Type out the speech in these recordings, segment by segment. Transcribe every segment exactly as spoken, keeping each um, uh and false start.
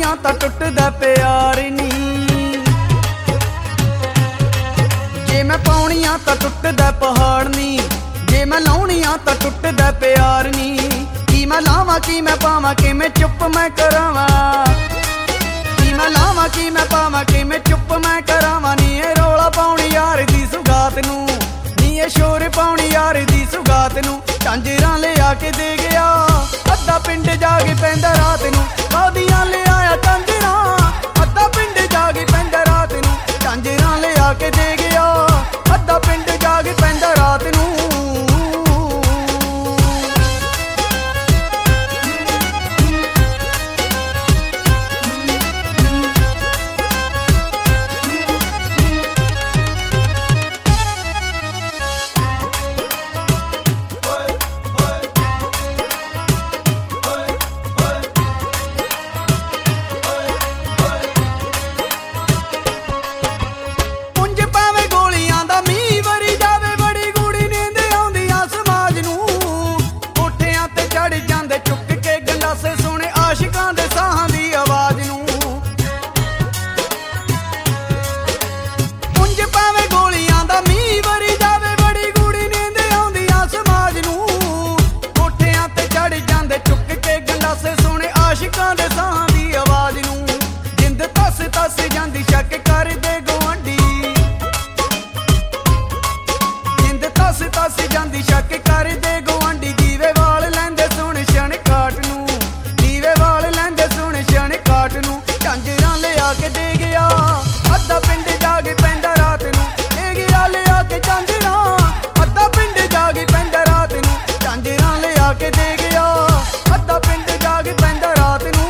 ਲਾਉਣੀਆਂ ਤਾਂ ਟੁੱਟਦਾ ਪਿਆਰ ਨੀ, ਜੇ ਮੈਂ ਪਾਉਣੀਆਂ ਤਾਂ ਟੁੱਟਦਾ ਪਹਾੜ ਨੀ, ਜੇ ਮੈਂ ਲਾਉਣੀਆਂ ਤਾਂ ਟੁੱਟਦਾ ਪਿਆਰ ਨੀ। ਕੀ ਮੈਂ ਲਾਵਾਂ ਕੀ ਮੈਂ ਪਾਵਾਂ ਕਿਵੇਂ ਚੁੱਪ ਮੈਂ ਕਰਾਵਾਂ, ਕੀ ਮੈਂ ਲਾਵਾਂ ਕੀ ਮੈਂ ਪਾਵਾਂ ਕਿਵੇਂ ਚੁੱਪ ਮੈਂ ਕਰਾਵਾਂ। ਨੀ ਇਹ ਰੌਲਾ ਪਾਉਣੀ ਯਾਰ ਦੀ ਸੁਗਾਤ ਨੂੰ, ਨੀ ਇਹ ਸ਼ੋਰ ਪਾਉਣੀ ਯਾਰ ਦੀ ਸੁਗਾਤ ਨੂੰ। ਝਾਂਜਰਾਂ ਲਿਆ ਕੇ ਦੇ ਗਿਆ ਅੱਧਾ ਪਿੰਡ ਜਾਗ ਪੈਂਦਾ ਰਾਤ ਨੂੰ, ਕਾਦੀਆਂ ਲਿਆਇਆ ਝਾਂਜਰਾਂ ਅੱਧਾ ਪਿੰਡ ਜਾਗ ਪੈਂਦਾ ਰਾਤ ਨੂੰ। ਝਾਂਜਰਾਂ ਲਿਆ ਕੇ ਦੇ ਗਿਆ ਅੱਧਾ ਪਿੰਡ ਜਾਗ ਪੈਂਦਾ ਰਾਤ ਨੂੰ। ਆਸ਼ਿਕਾਂ ਦੇ ਸਾਹਾਂ ਦੀ ਆਵਾਜ਼ ਨੂੰ ਪੁੰਜ ਪਾਵੇ ਗੋਲੀਆਂ ਦਾ ਮੀਂਹ ਵਰੀ ਜਾਵੇ, ਬੜੀ ਗੂੜੀ ਨੀਂਦ ਆਉਂਦੀ ਆ ਸਮਾਜ ਨੂੰ। ਕੋਠਿਆਂ ਤੇ ਚੜ ਜਾਂਦੇ ਚੁੱਕ ਕੇ ਗੰਡਾਸੇ ਸੁਣੇ ਆਸ਼ਿਕਾਂ ਦੇ ਸਾਹਾਂ ਦੀ ਆਵਾਜ਼ ਨੂੰ। ਜਿੰਦ ਤਸ ਤਸ ਜਾਂਦੀ ਸ਼ੱਕ ਕਰਦੇ ਗੁਆਂਢੀ, ਜਿੰਦ ਤਸ ਤਸ ਜਾਂਦੀ ਸ਼ੱਕ ਕਰਦੇ ਗੁਆਂਢੀ। ਦੀਵੇ ਵਾਲ ਲੈਂਦੇ ਸੁਣ ਛਣ ਕਾਟ ਨੂੰ, ਕਾਟ ਨੂੰ। ਝਾਂਜਰਾਂ ਲਿਆ ਕੇ ਦੇ ਗਿਆ ਅੱਧਾ ਪਿੰਡ ਜਾਗ ਪੈਂਦਾ ਰਾਤ ਨੂੰ, ਦੇ ਗਿਆ ਲਿਆ ਕੇ ਝਾਂਜਰਾਂ ਅੱਧਾ ਪਿੰਡ ਜਾਗ ਪੈਂਦਾ ਰਾਤ ਨੂੰ। ਝਾਂਜਰਾਂ ਲਿਆ ਕੇ ਦੇ ਗਿਆ ਅੱਧਾ ਪਿੰਡ ਜਾਗ ਪੈਂਦਾ ਰਾਤ ਨੂੰ।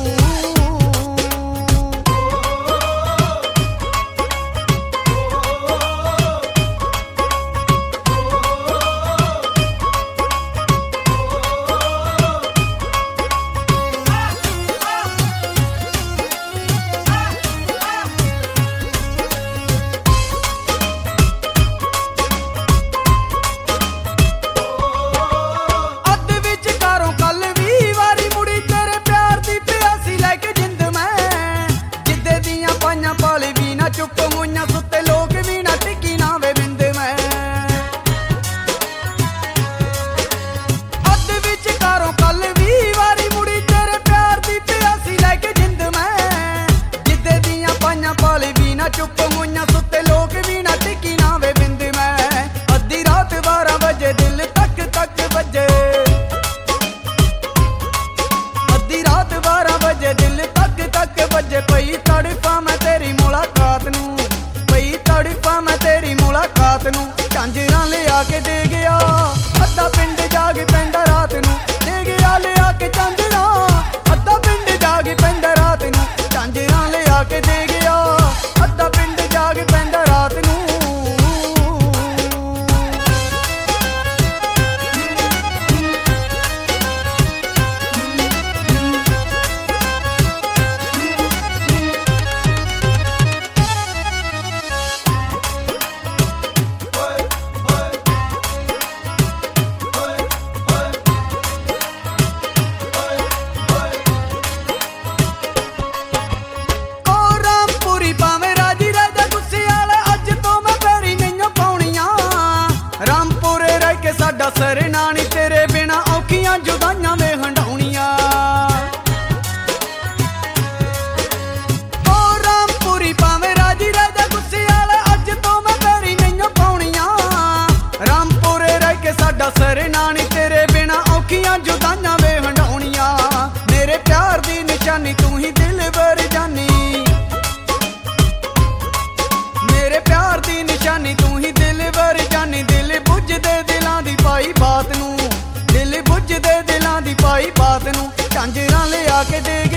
ਚੁੱਪ ਹੋਈਆਂ ਸੁੱਤੇ ਲੋਕ ਵੀ ਨਾ ਟਿਕੀ ਨਾ ਵੇ ਬਿੰਦ ਮੈਂ, ਅੱਧ ਵਿੱਚ ਕਾਰੋਂ ਕੱਲ ਵੀ ਵਾਰੀ ਮੁੜੀ ਤੇਰੇ ਪਿਆਰ ਦੀ ਪਿਆਸੀ ਲੈ ਕੇ ਜਿੰਦ ਮੈਂ। ਜਿੱਦੇ ਦੀਆਂ ਪਾਈਆਂ ਪਾਲੇ ਵੀ ਨਾ ਚੁੱਪ ਹੋਈਆਂ ਸੁੱਤੇ ਲੋਕ ਵੀ ਨਾ ਟਿਕੀ ਨਾ ਵੇ ਬਿੰਦ ਮੈਂ। ਅੱਧੀ ਰਾਤ ਬਾਰਾਂ ਵਜੇ ਦਿਲ ਤੱਕ ਤੱਕ ਵੱਜੇ, ਅੱਧੀ ਰਾਤ ਬਾਰਾਂ ਵਜੇ ਦਿਲ ਤੱਕ ਤੱਕ ਵੱਜੇ। ਪਈ ਤੜਫਾਂ ਮੈਂ ਤੇਰੀ ਮੁਲਾਕਾਤ ਨੂੰ, ਪਈ ਤੜਫਾਂ ਮੈਂ ਤੇਰੀ ਮੁਲਾਕਾਤ ਨੂੰ। ਝਾਂਜਰਾਂ ਲਿਆ ਕੇ ਦੇ ਗਿਆ ਅੱਧਾ ਪਿੰਡ ਜਾਗ ਪੈਂਦਾ ਰਾਤ ਨੂੰ, ਦੇ ਗਿਆ ਲਿਆ ਕੇ ਝਾਂਜਰਾਂ ਅੱਧਾ ਪਿੰਡ ਜਾਗ ਪੈਂਦਾ ਰਾਤ ਨੂੰ। ਝਾਂਜਰਾਂ ਲਿਆ ਕੇ ਦੇ ਗਿਆ ਅੱਧਾ ਪਿੰਡ ਜਾਗ ਪੈਂਦਾ ਰਾਤ ਨੂੰ। ਸਾਡਾ ਸਰਨਾ ਨੀ ਤੇਰੇ ਬਿਨਾ ਔਖੀਆਂ ਜੁਦਾਈਆਂ ਵੇ ਹੰਡਾਉਣੀਆਂ। ਓ ਰਾਮਪੁਰੀ ਭਾਵੇਂ ਰਾਜੀ ਰਾਜਾ ਗੁੱਸੇ ਵਾਲਾ, ਅੱਜ ਤੋਂ ਮੈਂ ਤੇਰੀ ਨਹੀਂਓ ਪਾਉਣੀਆਂ। ਰਾਮਪੁਰੇ ਰਹਿ ਕੇ ਸਾਡਾ ਸਰਨਾ ਨੀ ਤੇਰੇ ਬਿਨਾ ਔਖੀਆਂ ਜੁਦਾਈਆਂ ਵੇ ਹੰਡਾਉਣੀਆਂ। ਮੇਰੇ ਪਿਆਰ ਦੀ ਨਿਸ਼ਾਨੀ ਤੂੰ ਹੀ ਦਿਲਬਰ ਜਾਨੀ, ਮੇਰੇ ਪਿਆਰ ਦੀ ਨਿਸ਼ਾਨੀ ਤੂੰ ਹੀ ਦਿਲਬਰ ਜਾਨੀ। ਦਿਲ ਬੁੱਝਦੇ ਦਿਲਾਂ ਦੀ ਪਾਈ ਬਾਤ ਨੂੰ, ਦਿਲ ਬੁੱਝਦੇ ਦਿਲਾਂ ਦੀ ਪਾਈ ਬਾਤ ਨੂੰ। ਝਾਂਜਰਾਂ ਲਿਆ ਕੇ ਦੇ